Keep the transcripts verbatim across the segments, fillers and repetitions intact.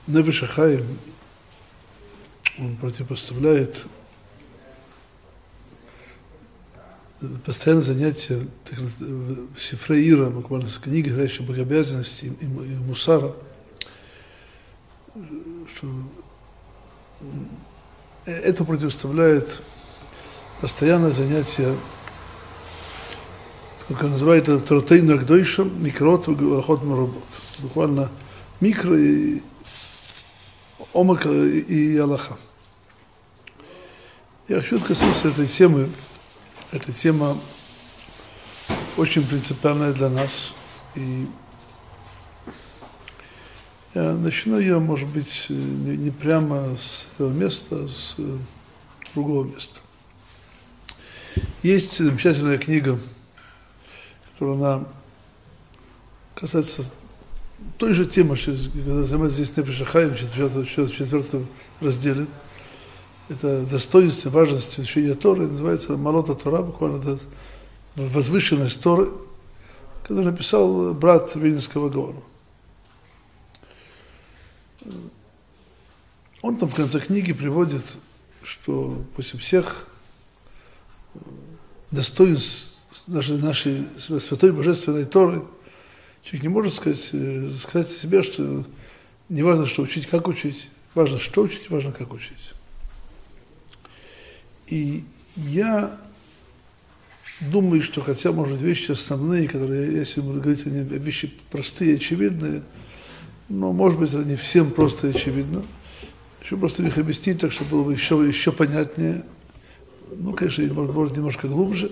Нефеш ха-Хаим, он противопоставляет постоянное занятие Сифре Ира, буквально с книгой, говорящей об обязанности и, и, и мусара, что это противоставляет постоянное занятие, как он называет, Торотейну Агдойшем, микрот, варахот марубот. Буквально микро и омак и Аллаха. Я хочу коснуться этой темы. Эта тема очень принципиальная для нас. И я начну ее, может быть, не, не прямо с этого места, а с другого места. Есть замечательная книга, которая она касается той же темы, которая занимается здесь Нефеш ха-Хаим в четвертом разделе. Это достоинство, важность изучения Торы, называется Малота Тора, буквально возвышенность Торы, которую написал брат Вильнюсского Гаона. Он там в конце книги приводит, что после всех достоинств нашей, нашей святой божественной Торы человек не может сказать, сказать себе, что не важно, что учить, как учить, важно, что учить, важно, как учить. И я думаю, что хотя, может быть, вещи основные, которые, если буду говорить, они вещи простые, очевидные, но, может быть, это не всем просто и очевидно. Еще просто их объяснить так, чтобы было бы еще, еще понятнее. Ну, конечно, может, может, немножко глубже.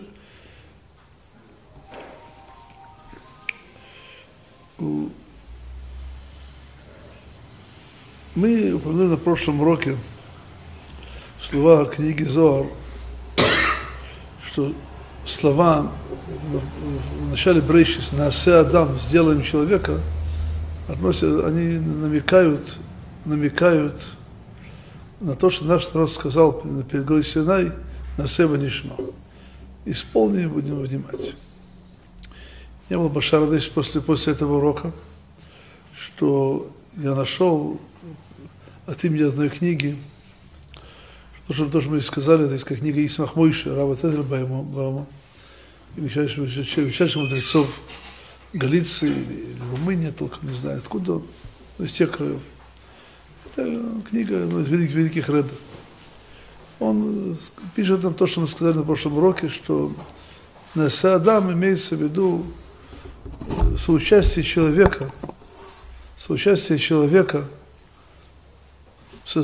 Мы упомянули на прошлом уроке слова книги Зоар, что слова в начале Брейшис «Наасе Адам» «сделаем человека», относят, они намекают, намекают на то, что наш народ сказал перед горой Синай «Наасе ванишма» «Исполним, будем внимать». Я был башарадыш после, после этого урока, что я нашел от имени одной книги, то, что, то, что мы сказали, это из книги Исмах Мойши, Рава Тезра Баума, величайших мудрецов Галиции или Румынии, толком не знаю откуда, но из тех краев. Это книга ну, из великих, великих рэбб. Он пишет нам то, что мы сказали на прошлом уроке, что Наасе Адам имеется в виду соучастие человека, соучастие человека со,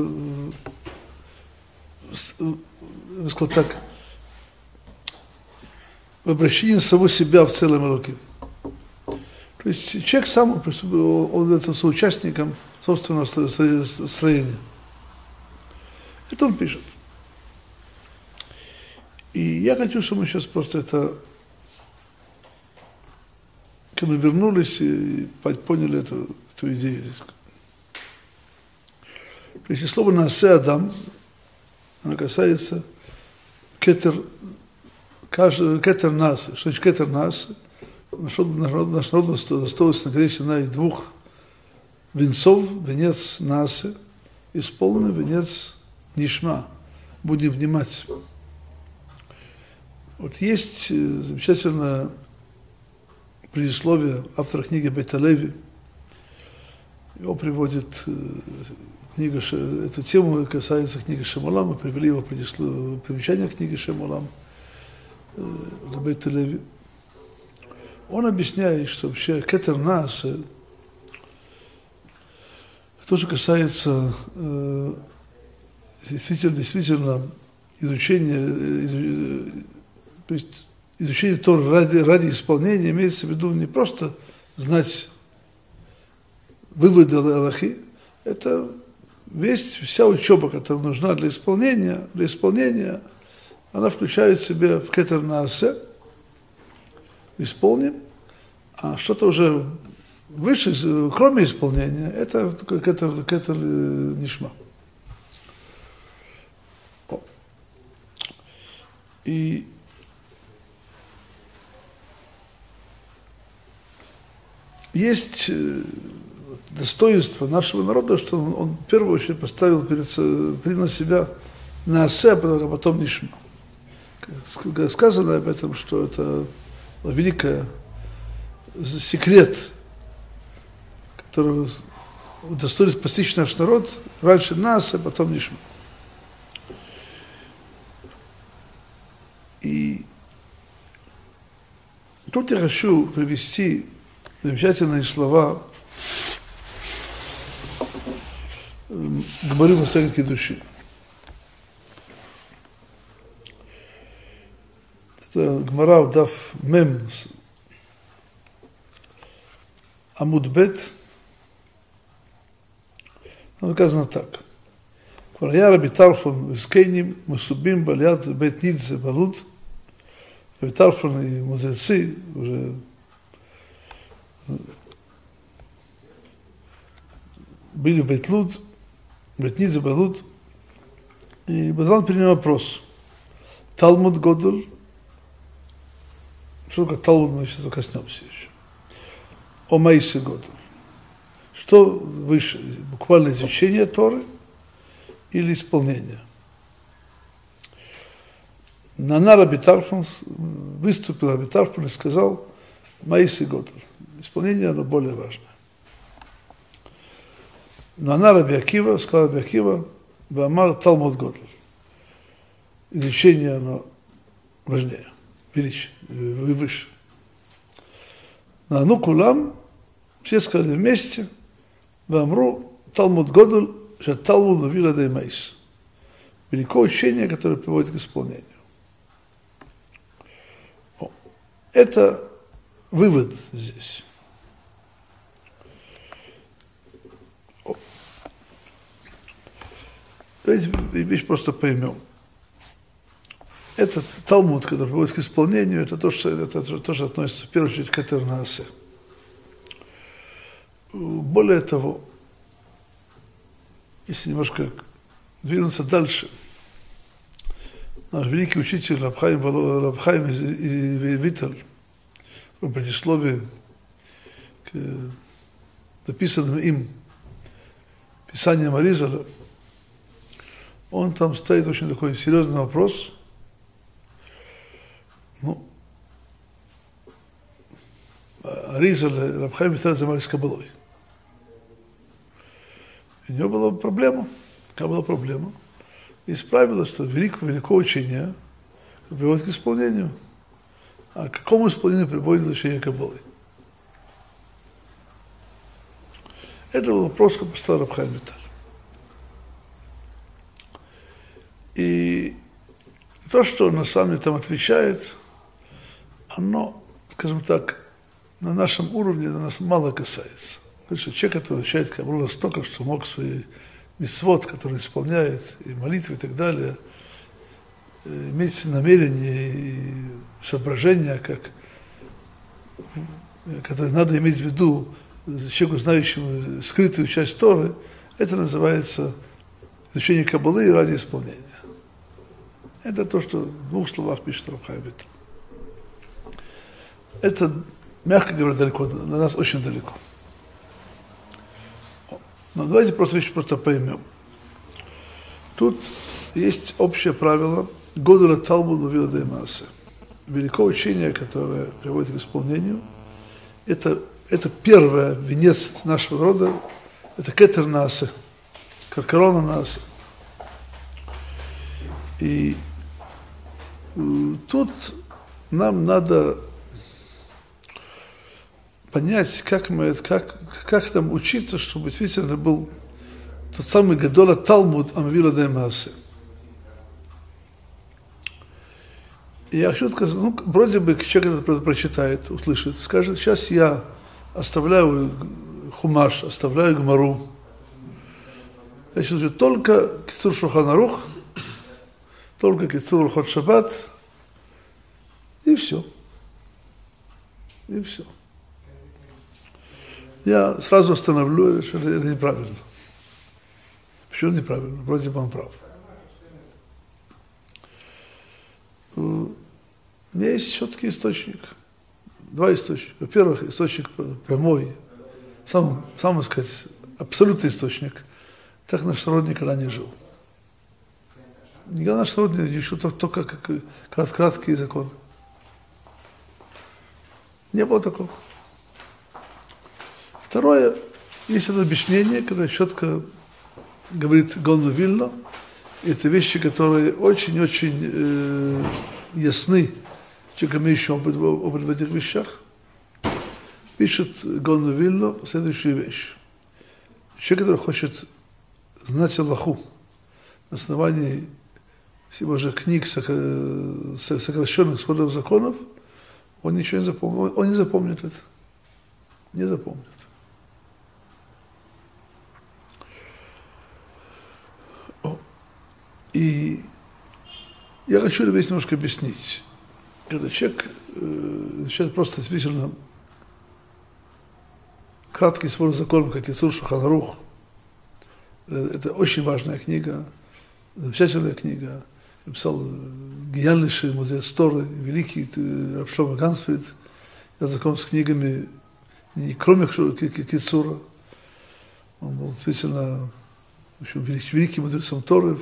я сказал так, в обращении самого себя в целом руки. То есть человек сам, он является соучастником собственного строения. Это он пишет. И я хочу, чтобы мы сейчас просто это, когда мы вернулись и поняли эту, эту идею. То есть слово «Наасе Адам», оно касается кетер, кетер насы. Что значит кетер насы? Наш народ достоился на горе Синай двух венцов, венец насы, исполненный венец нишма. Будем внимать. Вот есть замечательное предисловие автора книги Бейт Леви. Его приводит книга, эту тему касается книги Шем Олам, мы привели его примечание книги Шем Олам Бейт Леви. Он объясняет, что вообще кетер наасе, то, что касается э, действительно, действительно изучения, то есть изучение Торы ради, ради исполнения, имеется в виду не просто знать выводы Аллахи, это весь, вся учеба, которая нужна для исполнения, для исполнения, она включает в себя в кетер наасе, исполним, а что-то уже выше, кроме исполнения, это кетер, кетер нишма. И есть вот, достоинство нашего народа, что он, он в первую очередь поставил перед, принял себя наасе, а потом нишма. Сказано об этом, что это великий секрет, который удостоит постичь наш народ, раньше нас, а потом нишма. И тут я хочу привести замечательные слова Гмары Масехет Кидушин. Это Гмара Дав Мем Амуд Бет. Там сказано так. Кварая Раби Тарфон Вискейним Масубим Балят Бет Нидзе Балут. Раби Тарфон и мудрецы уже были в Бет-Луд, Бет-Нидзе Балут. И Базан принял вопрос. Талмуд Годуль. Что такое Талмуд, мы сейчас коснемся еще. О Маисе Годуль. Что выше, буквально изучение Торы или исполнение? Нана Раби Тарфон, выступил Раби Тарфон и сказал Маисе Годуль. Исполнение, оно более важное. Нана Раби Акива, сказал Раби Акива, Вамар Талмуд Годуль. Изучение, оно важнее, величие, выше. Нану Кулам, все сказали вместе, Вамру Талмуд Годуль, что Талмуд Навила Дей Маис. Великое учение, которое приводит к исполнению. О, это вывод здесь. О. Давайте вещь просто поймем. Этот Талмуд, который приводит к исполнению, это то, что, это то, что относится в первую очередь к Этер Наасе. Более того, если немножко двинуться дальше, наш великий учитель Рав Хаим, Рав Хаим Виталь, в предисловии к написанным им писаниям Аризаля, он там ставит очень такой серьезный вопрос. Ну, Аризаль, Рав Хаим Виталь занимались кабалой. У него была проблема. Какая была проблема? Исправила, что великое, великое учение приводит к исполнению. А к какому исполнению приводит изучение кабалы? Это был вопрос, который поставил Рав Хаим Виталь. И то, что он на самом деле там отвечает, оно, скажем так, на нашем уровне нас мало касается. Потому что человек, который изучает кабалу настолько, что мог свои мицвот, которые исполняет, и молитвы и так далее, иметь намерение и соображения, как, которые надо иметь в виду человеку, знающему скрытую часть Торы, это называется изучение кабалы ради исполнения. Это то, что в двух словах пишет Рав Хаим Виталь. Это, мягко говоря, далеко, на нас очень далеко. Но давайте просто вещи просто поймем. Тут есть общее правило Годуля Талмуд Навила Дей Маасе. Великое учение, которое приводит к исполнению, это, это первый венец нашего рода, это Кетер Наасе, Каркарона Наасе. И тут нам надо понять, как, мы, как, как нам учиться, чтобы действительно это был тот самый Гадола Талмуд Амвила Дей Маасе. И я хочу сказать, ну, вроде бы человек это прочитает, услышит, скажет, сейчас я оставляю Хумаш, оставляю Гмару, значит, только Кицур Шулхан Арух, только Кицур Алхот Шаббат, и все. И все. Я сразу остановлю, что это неправильно. Почему неправильно? Вроде бы он прав. У меня есть четкий источник. Два источника. Во-первых, источник прямой, сам, сам, так сказать, абсолютный источник, так наш народ никогда не жил. Никогда наш народ не еще только как краткий закон. Не было такого. Второе, есть одно объяснение, которое четко говорит Гаон Вильна. Это вещи, которые очень-очень э, ясны человеку, имеющему опыт, опыт в этих вещах. Пишет Гаон Вильна следующую вещь. Человек, который хочет знать Аллаху на основании всего же книг, сокращенных спорных законов, он ничего не запомнит. Он не запомнит это. Не запомнит. И я хочу весь немножко объяснить. Когда человек э, начинает просто действительно краткий спор законов, как Ицур Шулхан Арух, это очень важная книга, замечательная книга. Я писал гениальнейший мудрец Торы, великий Рав Шломо Гансфрид. Я знаком с книгами, не кроме Ицура. Он был действительно очень великий, великим мудрецом Торы.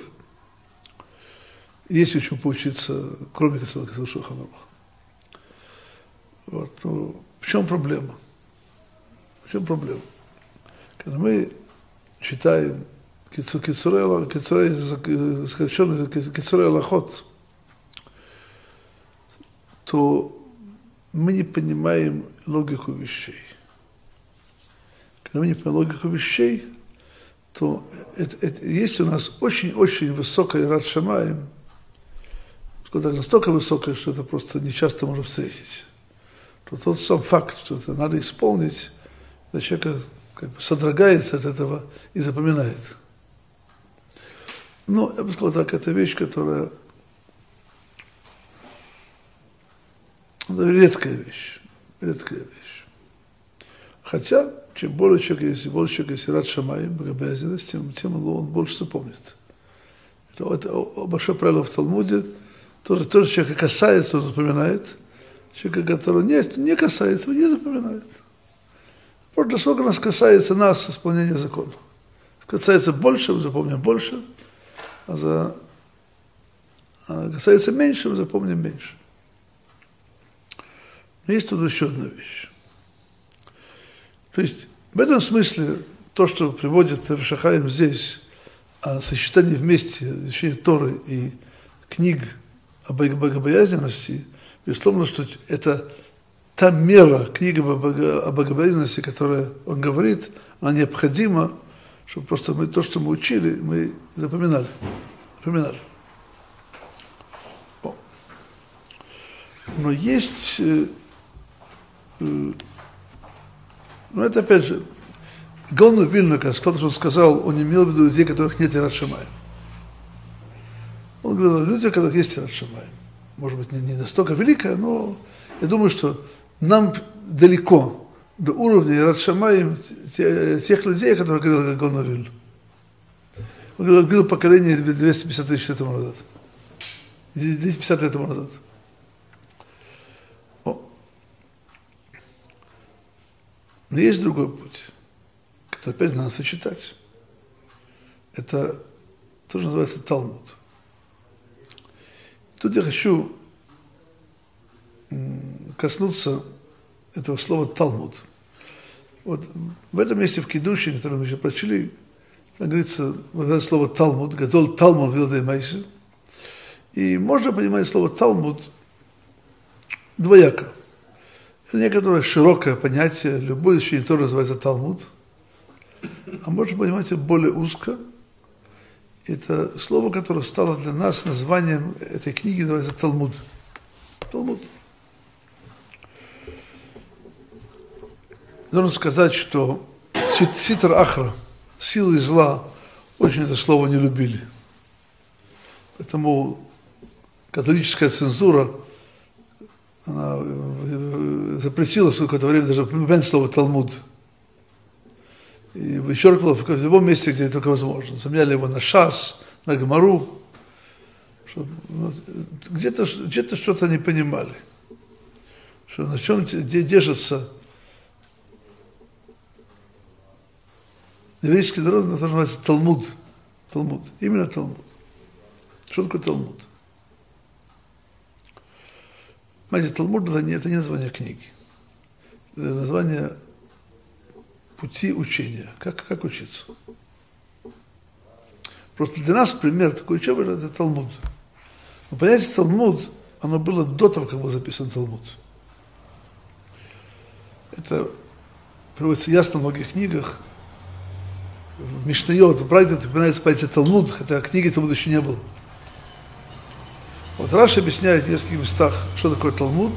Есть еще поучиться, кроме Ицура Шулхан Арух. Вот. Ну, в чем проблема? В чем проблема? Когда мы читаем Кицурей Аллахот, то мы не понимаем логику вещей. Когда мы не понимаем логику вещей, то это, это, если у нас очень-очень высокая ират шамаим, настолько высокая, что это просто не часто можно встретить, то тот сам факт, что это надо исполнить, для человека как бы содрогается от этого и запоминает. Но, я бы сказал так, это вещь, которая это редкая вещь, редкая вещь. Хотя, чем более человек есть, больше человек есть рад шамаим, богобоязненность, тем, тем он больше запомнит. Это, это большое правило в Талмуде, тоже, тоже человека касается, он запоминает, человека, которого нет, не касается, он не запоминает. Вот насколько нас касается нас исполнения закона. Касается больше, мы запомним больше, а, за, а касается меньше, мы запомним меньше. Но есть тут еще одна вещь. То есть в этом смысле то, что приводит Рав Шахаим здесь, о сочетании вместе изучения Торы и книг о богобоязненности, безусловно, что это та мера книги о богобоязненности, которая он говорит, она необходима, чтобы просто мы то, что мы учили, мы запоминали. запоминали. Но есть, э, э, ну это опять же, Гаон Вильна, когда что-то, что он сказал, он не имел в виду людей, у которых нет ират шамаим. Он говорил, люди, у которых есть ират шамаим. Может быть, не, не настолько великая, но я думаю, что нам далеко до уровня ират шамаим тех людей, которые говорил Гаон Вильна. Он говорил поколение двести пятьдесят тысяч лет тому назад. двести пятьдесят лет тому назад. О. Но есть другой путь, который опять надо сочетать. Это тоже называется Талмуд. Тут я хочу коснуться этого слова Талмуд. Вот в этом месте в Кидуше, которое мы еще прочли, там говорится вот это слово Талмуд, Гадол Талмуд Вилдей Майси. И можно понимать слово Талмуд двояко. Это некоторое широкое понятие, любое изучение Торы называется Талмуд, а можно понимать это более узко. Это слово, которое стало для нас названием этой книги, называется Талмуд. Талмуд. Должен сказать, что Ситр Ахра, силы зла, очень это слово не любили. Поэтому католическая цензура, она запретила в какое-то время даже упоминать слово Талмуд. И вычеркнула в любом месте, где это только возможно. Заменяли его на Шас, на Гмару. Где-то, где-то что-то не понимали. Что на чем где держится еврейский народ называется Талмуд. Талмуд. Именно Талмуд. Что такое Талмуд? Знаете, Талмуд это не, это не название книги. Это название пути учения. Как, как учиться? Просто для нас пример такой учебы – это Талмуд. Но понятие Талмуд, оно было до того, как был записан Талмуд. Это приводится ясно в многих книгах. В Мишнайот, в Брайдет упоминается понятие Талмуд, хотя книги Талмуда еще не было. Вот Раши объясняет в нескольких местах, что такое Талмуд.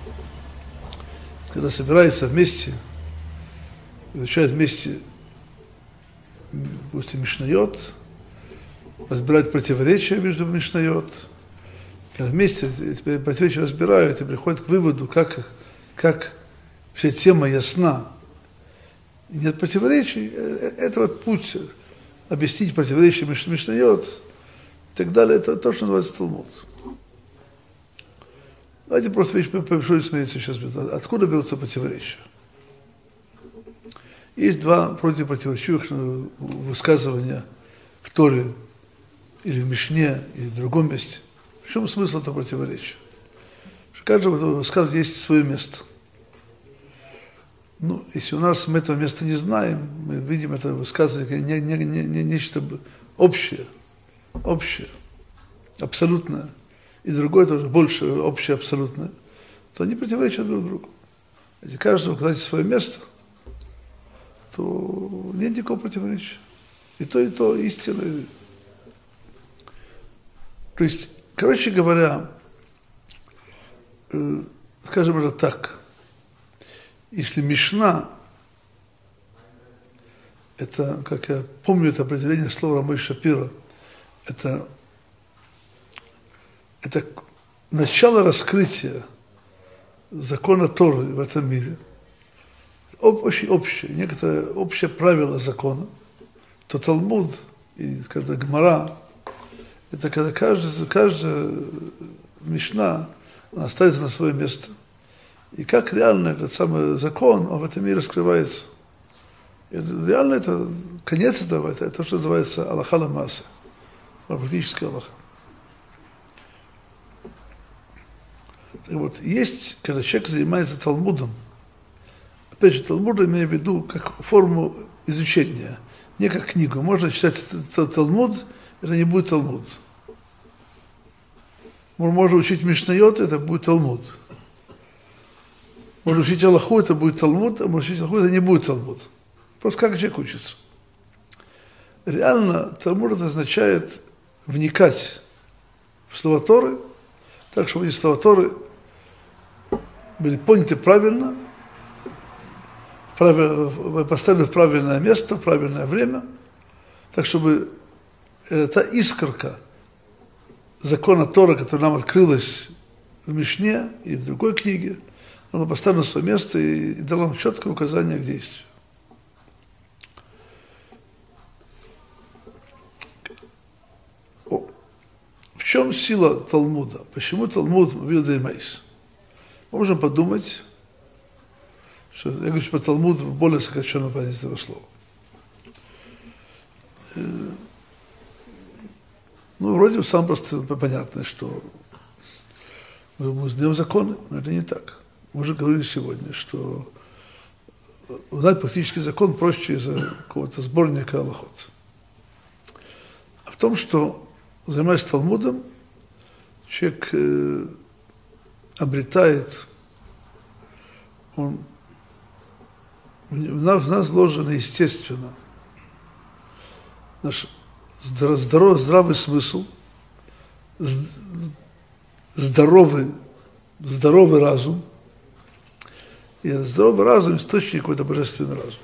Когда собираются вместе, изучают вместе, допустим, Мишнайот, разбирают противоречия между Мишнайот. Когда вместе эти противоречия разбирают и приходят к выводу, как, как вся тема ясна, и нет противоречий, это вот путь объяснить противоречия между Мишнайот и так далее, это то, что называется Талмуд. Давайте просто вещь побольше смотрите сейчас, откуда берутся противоречия. Есть два противопротиворечивых высказывания в Торе, или в Мишне, или в другом месте. В чем смысл этого противоречия? Что каждого этого высказывания есть свое место. Ну, если у нас мы этого места не знаем, мы видим это высказывание как не, не, не, не, нечто общее, общее, абсолютное, и другое тоже больше общее, абсолютное, то они противоречат друг другу. Если каждый указать свое место, то нет никакого противоречия. И то, и то истина. То есть, короче говоря, э, скажем это так, если Мишна, это, как я помню, это определение слова Рамой Шапира, это, это начало раскрытия закона Торы в этом мире, об, очень общее, некоторое общее правило закона, то Талмуд, или, скажем, Гмара, это когда каждая, каждая Мишна, она ставится на свое место. И как реально этот самый закон, он в этом мире раскрывается. И реально это, конец этого, это, это то, что называется Аллаха ла-Маасе, практически Аллаха. И вот есть, когда человек занимается Талмудом, опять же, Талмуд имею в виду как форму изучения, не как книгу. Можно читать Талмуд, это не будет Талмуд. Можно учить Мишнайот, это будет Талмуд. Можно учить Аллаху, это будет Талмуд, а можно учить Аллаху, это не будет Талмуд. Просто как человек учится. Реально Талмуд это означает вникать в слова Торы, так, чтобы эти слова Торы были поняты правильно, правильно поставлены в правильное место, в правильное время, так, чтобы та искорка закона Тора, которая нам открылась в Мишне и в другой книге, она поставила на свое место и, и дала нам четкое указание к действию. О, в чем сила Талмуда? Почему Талмуд мобил деймейс? Мы можем подумать, что я говорю, что Талмуд более сокращенно понятие этого слова. Ну, вроде бы самое просто понятно, что мы узнаем законы, но это не так. Мы уже говорили сегодня, что узнать практический закон проще из-за какого-то сборника алахот. А в том, что, занимаясь Талмудом, человек э, обретает, он, в нас, в нас вложено естественно наш здоровый, здравый смысл, здоровый, здоровый разум. И здоровый разум – источник какой-то божественный разум.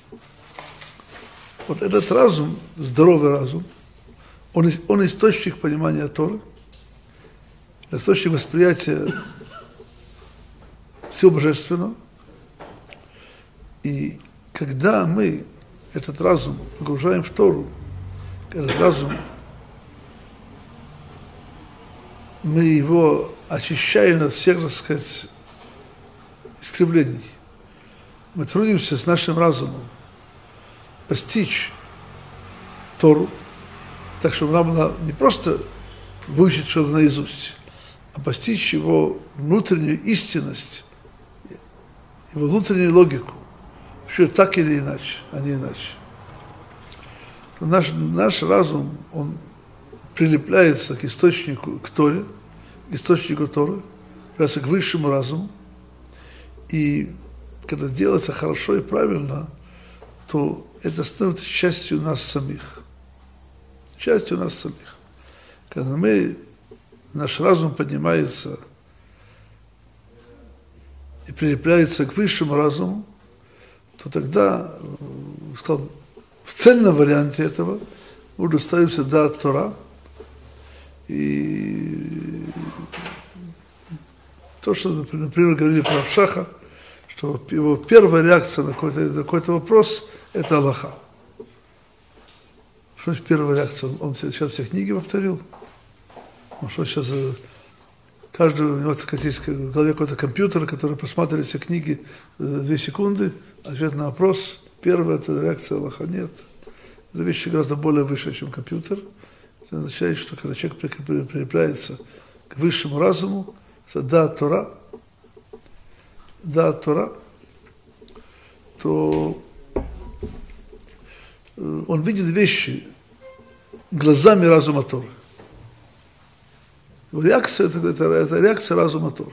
Вот этот разум, здоровый разум, он, он источник понимания Торы, источник восприятия всего божественного. И когда мы этот разум погружаем в Тору, этот разум, мы его очищаем от всех, так сказать, искривлений. Мы трудимся с нашим разумом постичь Тору, так что нам надо не просто выучить что-то наизусть, а постичь его внутреннюю истинность, его внутреннюю логику, что так или иначе, а не иначе. Наш, наш разум, он прилепляется к источнику, к Торе, к источнику Торы, прилепляется к высшему разуму, и когда делается хорошо и правильно, то это становится частью нас самих. Частью нас самих. Когда мы, наш разум поднимается и прилепляется к высшему разуму, то тогда, сказал, в цельном варианте этого мы доставимся до Тора, и то, что, например, говорили про Авшаха, что его первая реакция на какой-то, на какой-то вопрос – это Аллаха. Что значит первая реакция? Он, он сейчас все книги повторил. Он что сейчас, каждый, у него есть в голове какой-то компьютер, который просматривает все книги две секунды, ответ на вопрос. Первая – это реакция Аллаха. Нет. Это вещи гораздо более выше, чем компьютер. Это означает, что когда человек прилепляется к высшему разуму, да, Тора, да, Тора, то он видит вещи глазами разума Торы. Реакция это, это, это реакция разума Торы.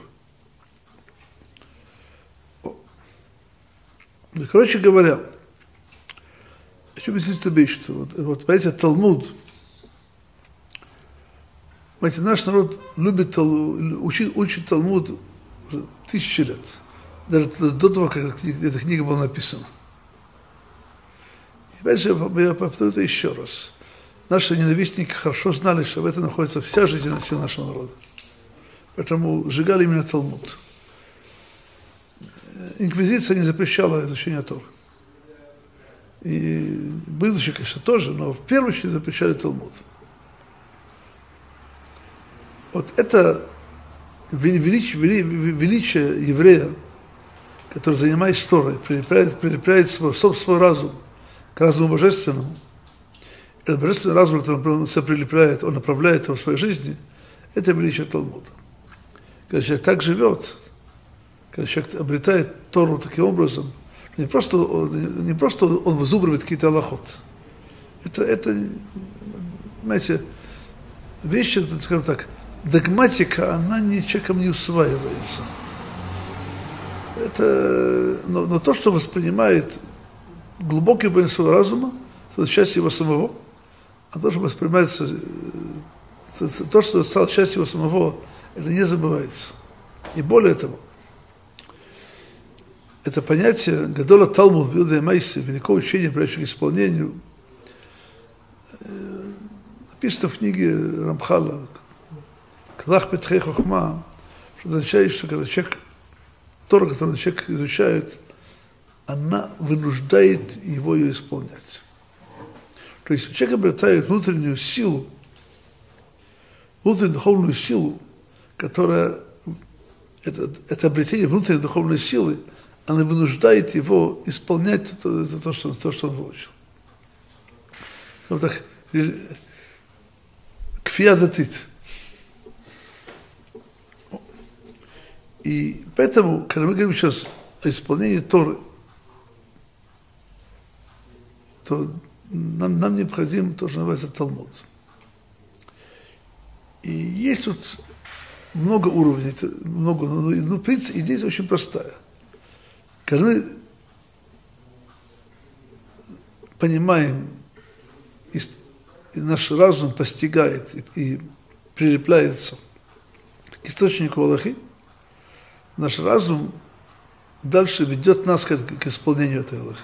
Короче говоря, хочу объяснить эту вещь, что вот, вот понимаете, Талмуд, понимаете, наш народ любит учить, учит Талмуд уже тысячи лет. Даже до того, как эта книга была написана. И дальше я повторю это еще раз. Наши ненавистники хорошо знали, что в этом находится вся жизнь нашего народа. Поэтому сжигали именно Талмуд. Инквизиция не запрещала изучение Торы. И будущее, конечно, тоже, но в первую очередь запрещали Талмуд. Вот это величие, величие еврея, который, занимаясь Торой, прилепляет, прилепляет свой, свой разум к разуму божественному. Этот божественный разум, который он себя прилепляет, он направляет его в своей жизни, это величие Талмуда. Когда человек так живет, когда человек обретает Тору таким образом, не просто, не просто он вызубривает какие-то алахот. Это, это, знаете, вещи, скажем так, догматика, она не, человеком не усваивается. Это, но, но то, что воспринимает глубокий большинство разума, это часть его самого, а то, что воспринимается, то, что стало частью его самого, это не забывается. И более того, это понятие Гадола Талмуд, Билда и Майси, великого учения, приводящего к исполнению, написано в книге Рамхала, Клах Петхей Хохма, что означает, что когда человек, Тора, которую человек изучает, она вынуждает его ее исполнять. То есть человек обретает внутреннюю силу, внутреннюю духовную силу, которая, это, это обретение внутренней духовной силы, она вынуждает его исполнять то, то, то, что, то что он выучил. Вот так, кфия датит. И поэтому, когда мы говорим сейчас о исполнении Торы, то нам, нам необходим то, что называется Талмуд. И есть тут много уровней, много, но, но принцип, идея очень простая. Когда мы понимаем, и, и наш разум постигает и, и прилепляется к источнику Аллахи, наш разум дальше ведет нас к, к исполнению этой Аллахи.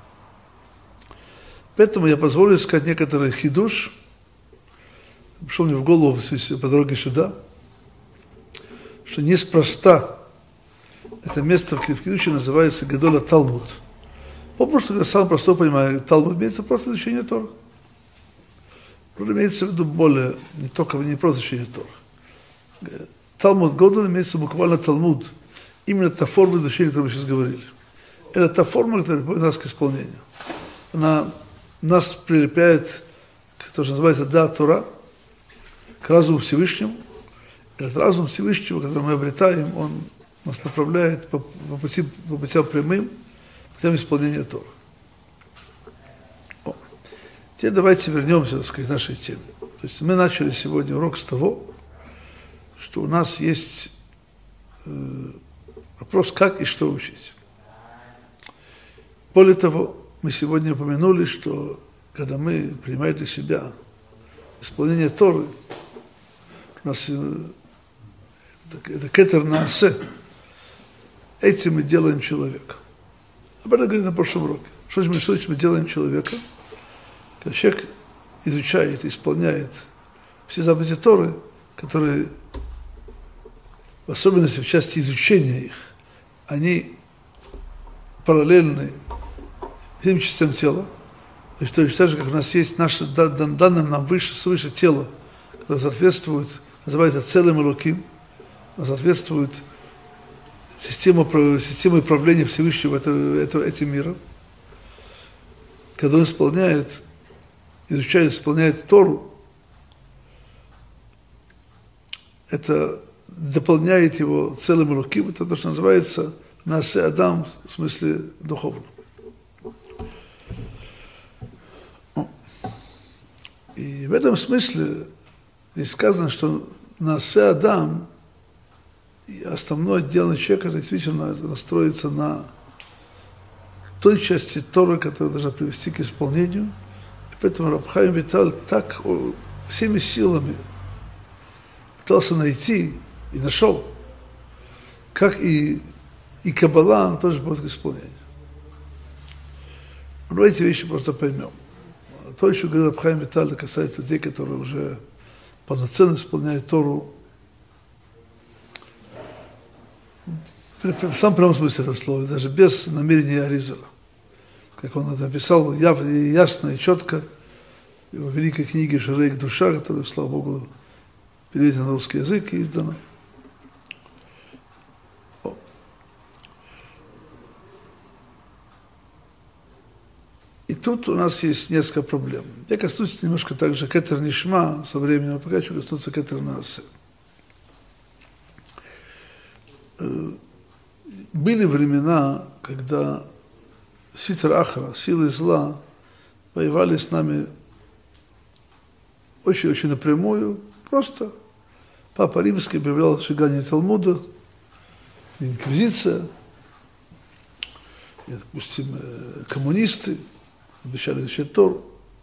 Поэтому я позволю сказать некоторый хидуш, пришел мне в голову по дороге сюда, что неспроста это место в хидуше называется Гадола Талмуд. Попросту, я сам простой понимаю, Талмуд имеется просто изучение Тора. Имеется в виду более, не только, не просто изучение Тора. Талмуд Гадоль имеется буквально Талмуд. Именно та форма изучения, о которой мы сейчас говорили. Это та форма, которая приводит нас к исполнению. Она нас прилепляет который называется Да Тора, к разуму Всевышнему. Этот разум Всевышнего, который мы обретаем, он нас направляет по, по, пути, по путям прямым, по путям исполнения Тора. О. Теперь давайте вернемся, так сказать, к нашей теме. То есть мы начали сегодня урок с того, что у нас есть э, вопрос, как и что учить. Более того, мы сегодня упомянули, что когда мы принимаем для себя исполнение Торы, у нас э, это, это кетер наасе, этим мы делаем человека. Об этом говорили на прошлом уроке. Что же мы, что мы делаем человека? Когда человек изучает, исполняет все заповеди Торы, которые, в особенности в части изучения их, они параллельны всем частям тела. То есть точно так же, как у нас есть наше данное нам выше, свыше тело, которое соответствует, называется целым Элоким, соответствует системе, системе управления Всевышнего это, это, этим миром. Когда он исполняет, изучает, исполняет Тору, это дополняет его целым Элоким, это то, что называется Наасе Адам, в смысле духовном. И в этом смысле здесь сказано, что Наасе Адам, и основное дело человека действительно настроится на той части Торы, которая должна привести к исполнению. И поэтому Раб Хаим Виталь так всеми силами пытался найти и нашел, как и, и Каббала, она тоже будет к исполнению. Но эти вещи просто поймем. То, что говорил Раб Хаим Виталь, касается людей, которые уже полноценно исполняют Тору, в самом прямом смысле этого слова, даже без намерения Аризала. Как он это написал ясно и четко в его великой книге «Шарейк душа», которая, слава Богу, переведена на русский язык и издана. О. И тут у нас есть несколько проблем. Я коснусь немножко также кетер нишма со временем, пока еще коснуться кетер наасе. Были времена, когда Ситр Ахра, силы зла, воевали с нами очень-очень напрямую. Просто Папа Римский объявлял сжигание Талмуда, инквизиция, и, допустим, коммунисты обещали изучать Тору.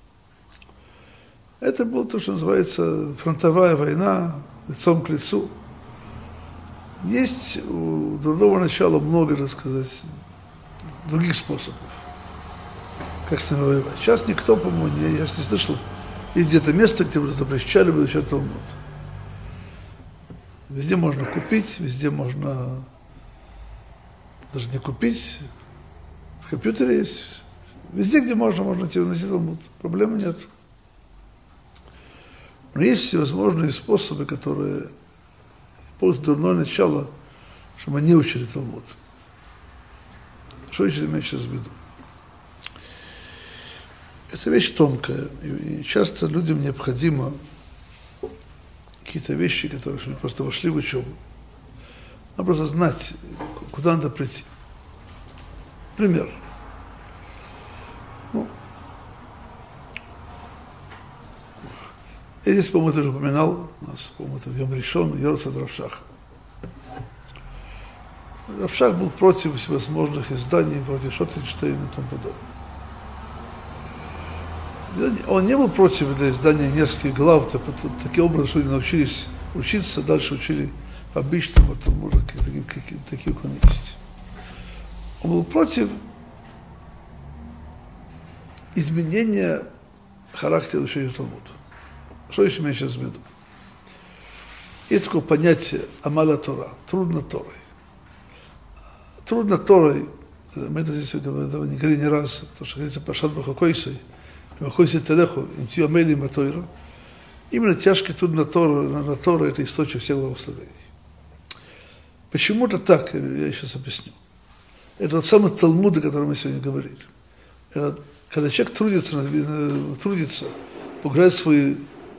Это было то, что называется фронтовая война, лицом к лицу. Есть у другого начала много, так сказать, других способов, как с ними воевать. Сейчас никто, по-моему, не, я не слышал, есть где-то место, где уже запрещали бы изучать Талмуд. Везде можно купить, везде можно даже не купить, в компьютере есть. Везде, где можно, можно идти выносить Талмуд. Проблемы нет. Но есть всевозможные способы, которые после дурное начало, чтобы мы не учили Талмуд. Что я имею сейчас в виду? Это вещь тонкая, и часто людям необходимо какие-то вещи, которые чтобы просто вошли в учебу. Надо просто знать, куда надо прийти. Пример. Ну, я здесь, по-моему, тоже упоминал, у нас, по-моему, это в Йом Ришон, Йорцад Рав Шаха. Рав Шах был против всевозможных изданий, против Шотенштейна и тому подобное. Он не был против этого издания нескольких глав, таким образом, что люди научились учиться, дальше учили по обычному Талмуду, таким, какие, такие, как он есть. Он был против изменения характера учения Талмуда. Что еще я сейчас в виду? Есть такое понятие амаля Тора, трудно Торой. Трудно Торой, мы это здесь этого не говорили не раз, то, что говорится Пашат Бахакойсой, Бахакойсой Телеху, Имтию Амели Матойра. Именно тяжкий трудно Тора, на Тора это источник всех благословений. Почему-то так, я сейчас объясню. Это тот самый Талмуд, о котором мы сегодня говорили. Это, когда человек трудится, трудится погружает свои,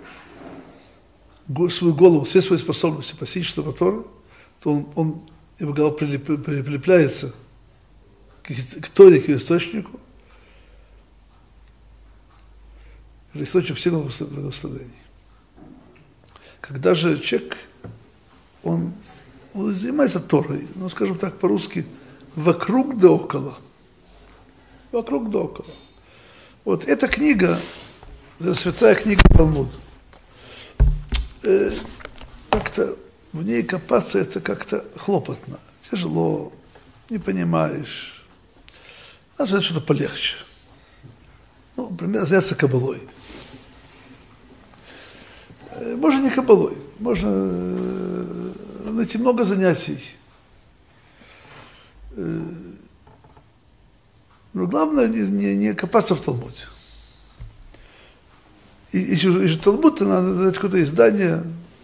свою голову, все свои способности постичь Слова Торы, то он, он я бы говорил, прилеп, прилепляется к, к Торе, к ее источнику, источник всех благословений. Когда же человек, он, он занимается Торой, ну, скажем так, по-русски, вокруг да около. Вокруг да около. Вот эта книга, это святая книга Талмуд. Э, как-то в ней копаться это как-то хлопотно, тяжело, не понимаешь. Надо знать что-то полегче. Ну, например, заняться кабалой. Э, можно не кабалой, можно э, найти много занятий. Э, но главное не, не, не копаться в Талмуде. И еще, еще Талмуд, надо дать какое-то издание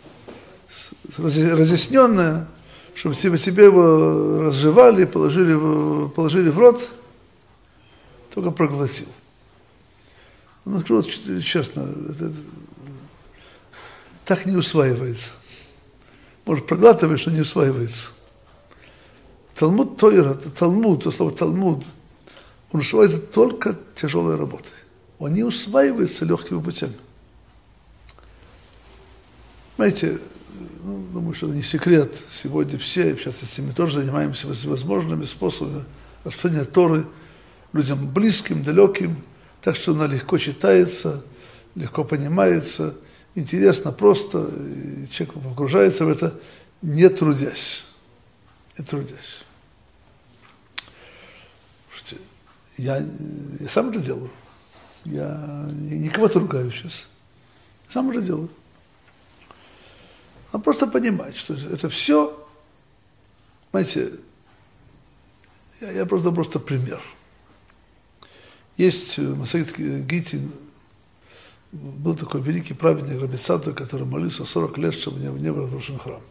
разъясненное, чтобы тебе, тебе его разжевали, положили, положили в рот, только проглотил. Ну, скажу честно, это, это, так не усваивается. Может, проглатываешь, но не усваивается. Талмуд Тойра, Талмуд, то слово Талмуд, он усваивается только тяжелой работой. Он не усваивается легкими путями. Знаете, ну, думаю, что это не секрет. Сегодня все, в частности, мы тоже занимаемся всевозможными способами распространения Торы людям близким, далеким, так что она легко читается, легко понимается, интересно, просто, и человек погружается в это, не трудясь. Не трудясь. Я, я сам это делаю. Я не кого-то ругаю сейчас. Сам это делаю. Надо просто понимать, что это все, знаете, я, я просто просто пример. Есть Масехет Гитин, был такой великий праведник Раби Цадок, который молился сорок лет, чтобы не был разрушен храм.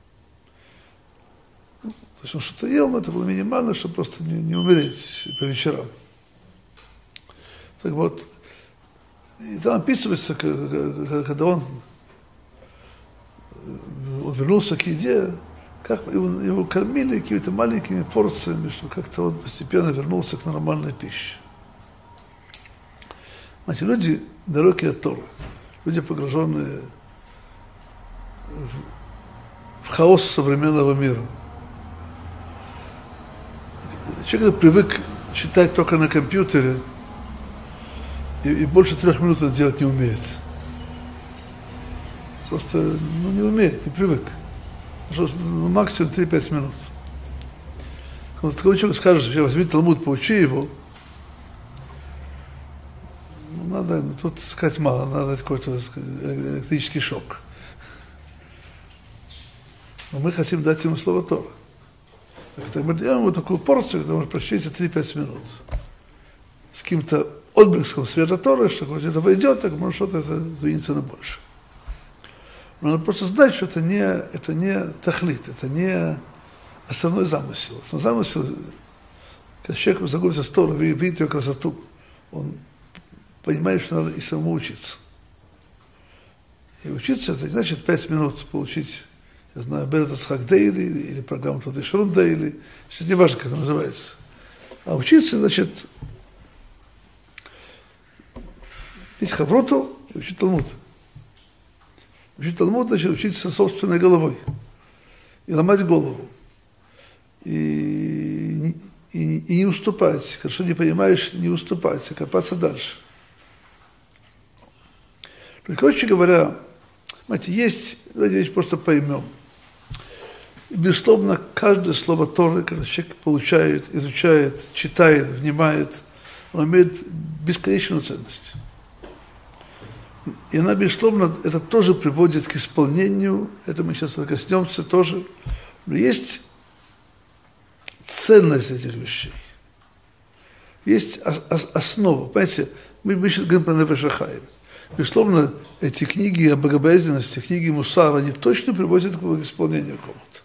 То есть он что-то ел, но это было минимально, чтобы просто не, не умереть по вечерам. Так вот, и там описывается, когда он, он вернулся к еде, как его, его кормили какими-то маленькими порциями, что как-то он постепенно вернулся к нормальной пище. Знаете, люди далекие от Торы, люди, погруженные в, в хаос современного мира. Человек, который привык читать только на компьютере, и, и больше трех минут это делать не умеет. Просто ну, не умеет, не привык. Ну, максимум три-пять минут. Когда такой человек скажет, возьми Талмуд, поучи его, ну, надо, ну, тут сказать мало, надо дать какой-то электрический шок. Но мы хотим дать ему слово Тора. Так мы даем ему такую порцию, когда может прочтите три-пять минут. С каким-то отблеском света Торы, что когда это войдет, так может что-то сдвинется на больше. Но надо просто знать, что это не, это не тахлит, это не основной замысел. Основной замысел, когда человек знакомится с Торой, видит ее красоту, он понимает, что надо и самому учиться. И учиться, это значит пять минут получить, я знаю, Беретас Дейли или программу Тадешрун Дейли, сейчас не важно, как это называется. А учиться, значит, пить хавроту и учить Талмуд. Учить Талмуд, значит, учиться собственной головой. И ломать голову. И, и, и не уступать. Хорошо не понимаешь, не уступать, а копаться дальше. Короче говоря, знаете, есть, давайте просто поймем. И, безусловно, каждое слово Торы, когда человек получает, изучает, читает, внимает, он имеет бесконечную ценность. И она, безусловно, это тоже приводит к исполнению, это мы сейчас коснемся тоже, но есть ценность этих вещей, есть основа. Понимаете, мы, мы сейчас говорим про Нефеш Хаим. Безусловно, эти книги о богобоязненности, книги Мусара, они точно приводят к исполнению кого-то.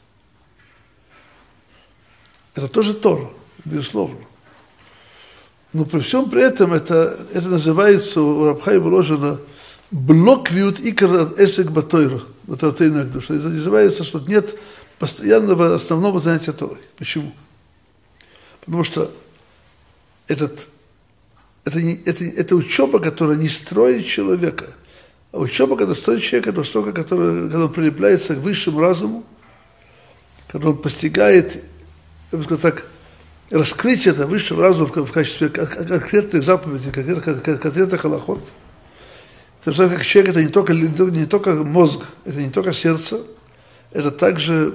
Это тоже Тора, безусловно. Но при всем при этом это, это называется, у Рабхая выложено блоквиют икр эсек батойрах, вот это иногда, что называется, что нет постоянного основного занятия Торой. Почему? Потому что этот, это, не, это, это учеба, которая не строит человека, а учеба, которая строит человека, это учеба, которая, когда он прилепляется к высшему разуму, когда он постигает, я бы сказал так, раскрытие этого высшего разума в качестве конкретных заповедей, конкретных халахот. Это же как человек, это не только, не только мозг, это не только сердце, это также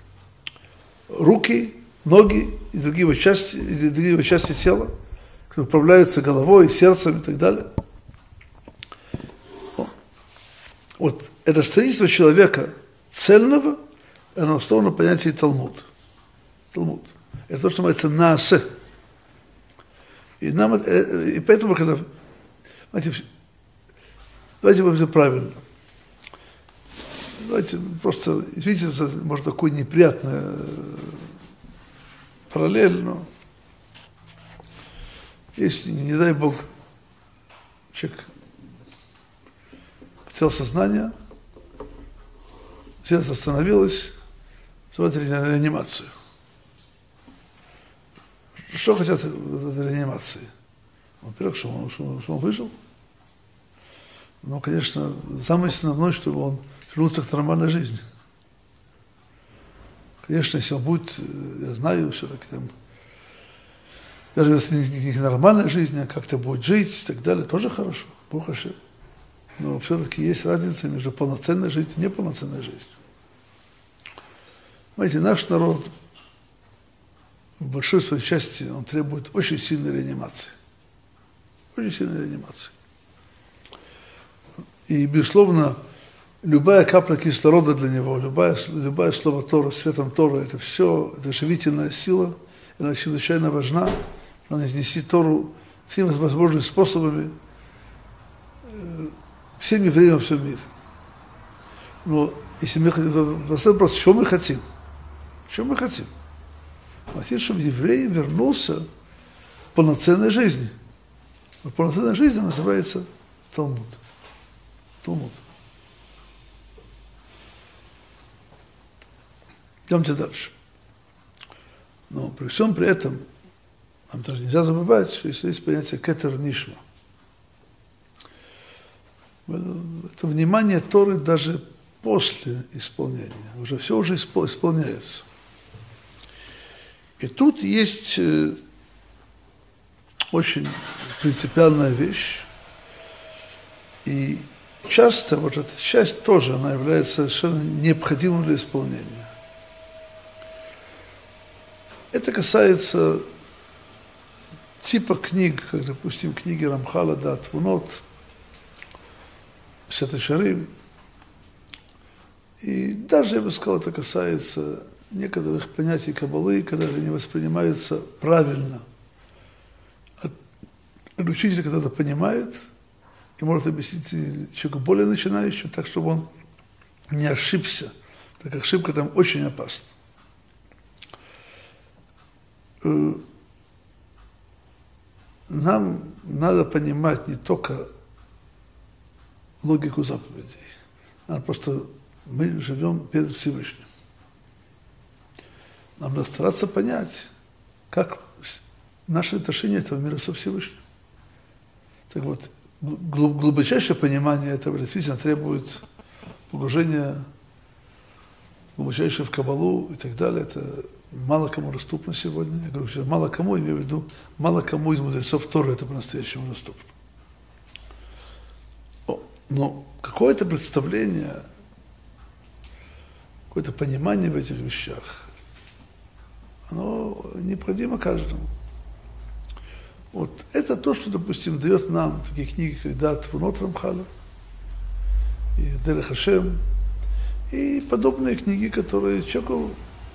руки, ноги и другие его части, и другие его части тела, которые управляются головой, сердцем и так далее. Вот это строительство человека цельного, оно основано на понятии Талмуд. Талмуд. Это то, что называется наасе. И, нам, и поэтому, когда... Знаете, давайте будем правильно. Давайте просто, видите, может, такой неприятный параллель, но если, не дай Бог, человек потерял сознание, сердце остановилось, смотрели на реанимацию. Что хотят в реанимации? Во-первых, что он, что, что он выжил. Ну, конечно, самое основное, чтобы он вернулся к нормальной жизни. Конечно, если он будет, я знаю, все-таки там, даже если не нормальная жизнь, а как-то будет жить и так далее, тоже хорошо, Бог Ашем. Но все-таки есть разница между полноценной жизнью и неполноценной жизнью. Знаете, наш народ в большой своей части он требует очень сильной реанимации. Очень сильной реанимации. И, безусловно, любая капля кислорода для него, любая, любое слово Тора, светом Тора, это все, это живительная сила, она чрезвычайно важна, она изнести Тору всеми возможными способами, всем евреям во всем мире. Но если мы вопрос, чего мы хотим? Чего мы хотим? Мы хотим, чтобы еврей вернулся к полноценной жизни. А полноценная жизнь называется Талмуд. Талмуд. Идемте дальше. Но при всем при этом нам даже нельзя забывать, что есть понятие кетер нишма. Это внимание Торы даже после исполнения. Уже все уже исполняется. И тут есть очень принципиальная вещь. И часто вот эта часть тоже, она является совершенно необходимой для исполнения. Это касается типа книг, как, допустим, книги Рамхала, да, Твунот, Сета Шарим. И даже, я бы сказал, это касается некоторых понятий Каббалы, когда они воспринимаются правильно. От учителя, когда это понимает, и может объяснить человеку более начинающему, так, чтобы он не ошибся, так как ошибка там очень опасна. Нам надо понимать не только логику заповедей, а просто мы живем перед Всевышним. Нам надо стараться понять, как наше отношение этого мира со Всевышним. Так вот, глубочайшее понимание этого действительно требует погружения глубочайшее в Каббалу и так далее. Это мало кому доступно сегодня. Я говорю, что мало кому, имею в виду, мало кому из мудрецов Торы это по-настоящему доступно. Но какое-то представление, какое-то понимание в этих вещах, оно необходимо каждому. Вот это то, что, допустим, дает нам такие книги, как «Дат Твунот Рамхала» и «Дерех Ашем», и подобные книги, которые человеку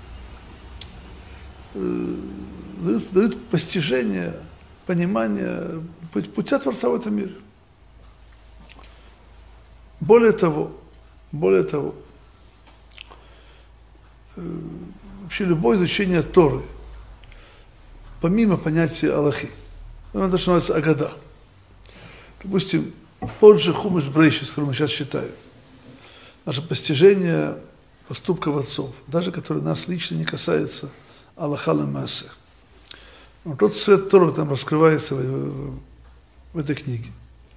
э, дают, дают постижение, понимание путя Творца в этом мире. Более того, более того, э, вообще любое изучение Торы, помимо понятия Аллахи, оно даже называется Агада. Допустим, тот же Хумаш Брейшис, который мы сейчас читаем, наше постижение поступков отцов, даже который нас лично не касается, Аллаха ле-маасе. Но тот свет Торы там раскрывается в, в, в этой книге.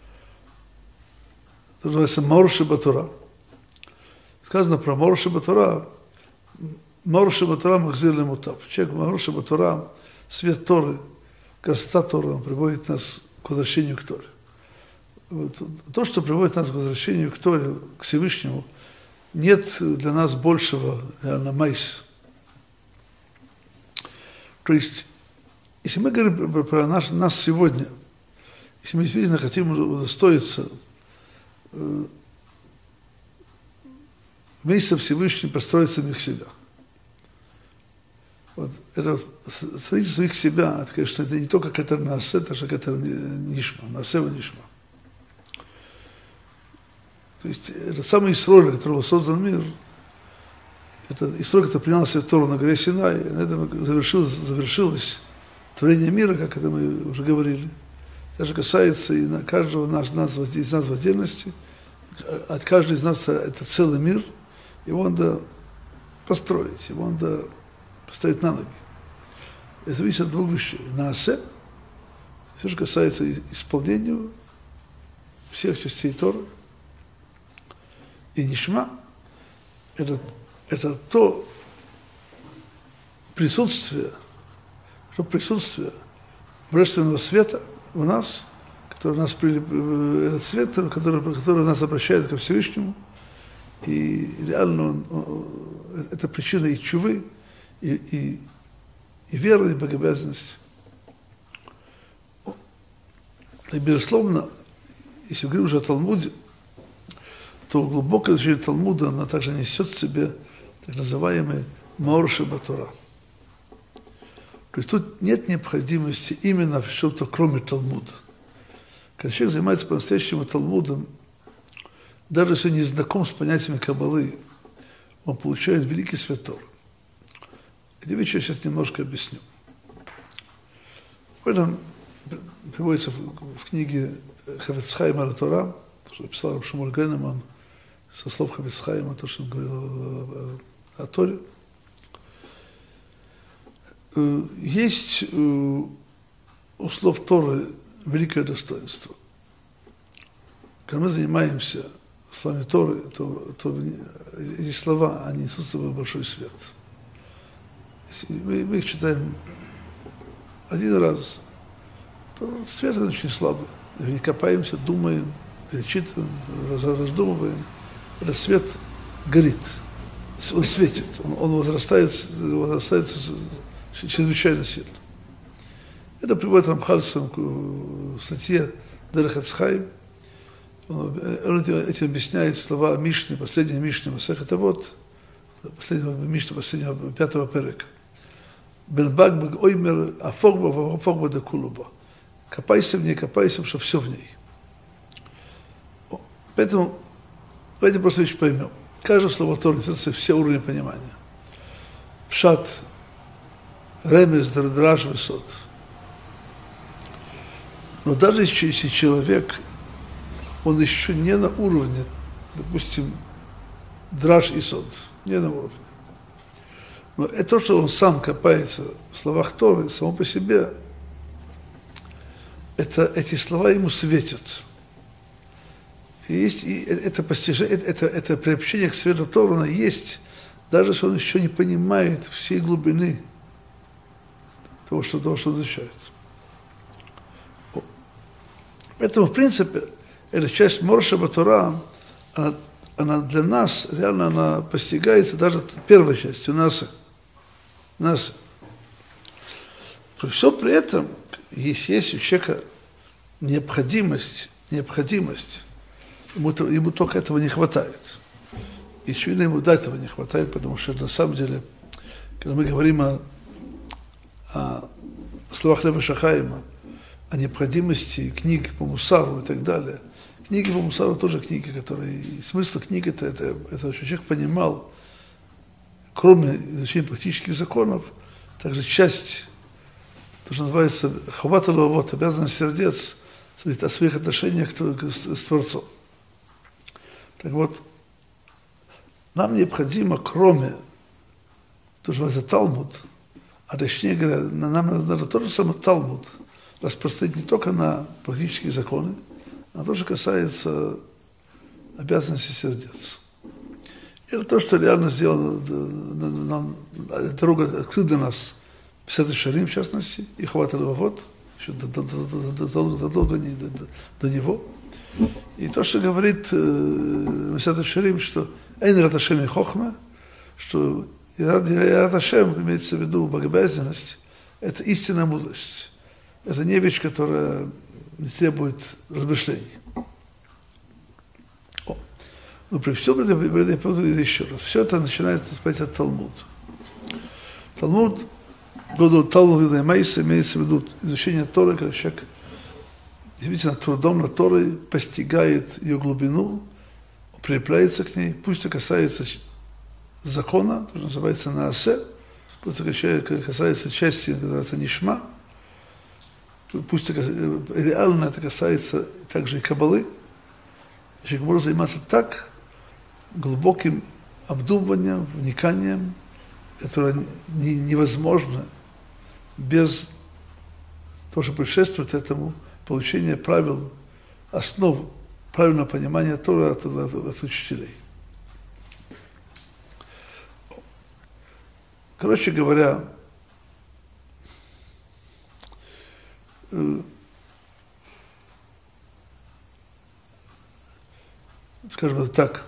Это называется Маор Шебатора. Сказано про Маор Шебатора. Маор Шебатора махзир ле-мутав. Человек Маор Шебатора, свет Торы, красота Торы, он приводит нас к возвращению к Торе. Вот, то, что приводит нас к возвращению к Торе, к Всевышнему, нет для нас большего реально майса. То есть, если мы говорим про наш, нас сегодня, если мы действительно хотим удостоиться э, вместе со Всевышним построить самих себя. Вот, это строительство самих себя, это, конечно, это не только кетер наасе, это же кетер нишма, наасе ва нишма. То есть это самый Исрой, для которого создан мир, это Исрой, который принял себе Тору на горе Синай, и на этом завершилось, завершилось творение мира, как это мы уже говорили. Это же касается и на каждого нас, нас, из нас в отдельности, от каждого из нас это целый мир, его надо построить, его надо поставить на ноги. Это зависит от двух вещей. Наасе, все, что касается исполнения всех частей Торы, и нишма – это, это то присутствие, то присутствие божественного света в нас, который нас этот свет, который, который нас обращает ко Всевышнему, и реально он, он, это причина и чувы, и, и, и веры, и богобоязненности. И, безусловно, если мы говорим уже о Талмуде, то глубокое изучение Талмуда, она также несет в себе так называемый Маор Шебатора. То есть тут нет необходимости именно в чем-то кроме Талмуда. Когда человек занимается по-настоящему Талмудом, даже если не знаком с понятиями Каббалы, он получает великий свет Торы. Эти вещи я сейчас немножко объясню. В этом приводится в книге Хафец Хаим аль Тора, что написал Рав Шмуэль Грейнеман, со слов Хафец Хаима, то, что он говорил о, о, о Торе. Есть у слов Торы великое достоинство. Когда мы занимаемся словами Торы, то, то эти слова, они несут с собой большой свет. Если мы, мы их читаем один раз, то свет очень слабый. Мы копаемся, думаем, перечитываем, раздумываем. Этот свет горит, он светит, он, он возрастает, возрастает чрезвычайно сильно. Это приводит Рамхаль в статье Дерех эц Хаим. Он этим объясняет слова Мишны, последней Мишны, Масехет Авот, последнего Мишны, последнего пятого перека. Бен Багбаг оймер афогба, афогба да кулуба. Копайся в ней, копайся, чтобы все в ней. Поэтому давайте просто вещь поймем. Каждое слово Торы несется все уровни понимания. Пшат, ремез, драж, высот. Но даже если человек, он еще не на уровне, допустим, драж и сод, не на уровне. Но это то, что он сам копается в словах Торы, само по себе, это, эти слова ему светят. И есть и это постижение, это, это приобщение к свету Торы есть, даже если он еще не понимает всей глубины того, что, того, что он изучает. Поэтому, в принципе, эта часть Маор Шебатора, она, она для нас, реально, она постигается даже первой частью, нас. нас. Все при этом, если есть у человека необходимость, необходимость, ему, ему только этого не хватает. Еще и ему до этого не хватает, потому что на самом деле, когда мы говорим о, о словах Нефеш Хаима, о необходимости книг по мусару и так далее. Книги по мусару тоже книги, которые... И смысл книг это, это, это, что человек понимал, кроме изучения практических законов, также часть, то, что называется хават аль-лавот, обязанность сердец, о своих отношениях с Творцом. Так вот, нам необходимо, кроме того, что это Талмуд, а точнее говоря, нам надо тот же самый Талмуд распространить не только на практические законы, а то, что касается обязанностей сердец. Это то, что реально сделано, нам, дорога открыта для нас, Месилат Йешарим, в частности, и Хават Левавот, еще задолго не до, до, до него. И то, что говорит Месилат Йешарим, что «Эйн рат Ашем и хохма», что рат Ашем, имеется в виду богобоязненность, это истинная мудрость. Это не вещь, которая не требует размышлений. О. Но при всем этом, еще раз, все это начинается от Талмуд. Талмуд, году Талмуд Вида Майса, имеется в виду изучение Торы, когда человек действительно трудом над Торой постигает ее глубину, прилепляется к ней, пусть это касается закона, то, что называется Наасе, пусть это касается части, которая это Нишма, пусть это, реально это касается также и Каббалы. Человек может заниматься так глубоким обдумыванием, вниканием, которое не, невозможно без того, что предшествует этому, получения правил, основ правильного понимания Торы от, от, от учителей. Короче говоря, скажем это так,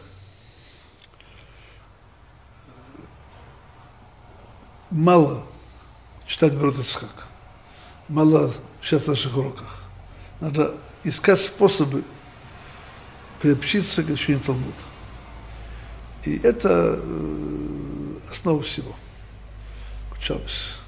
мало читать Берот Ицхак, мало читать в наших уроках. Надо искать способы приобщиться к изучению Талмуда. И это основа всего. Чаус.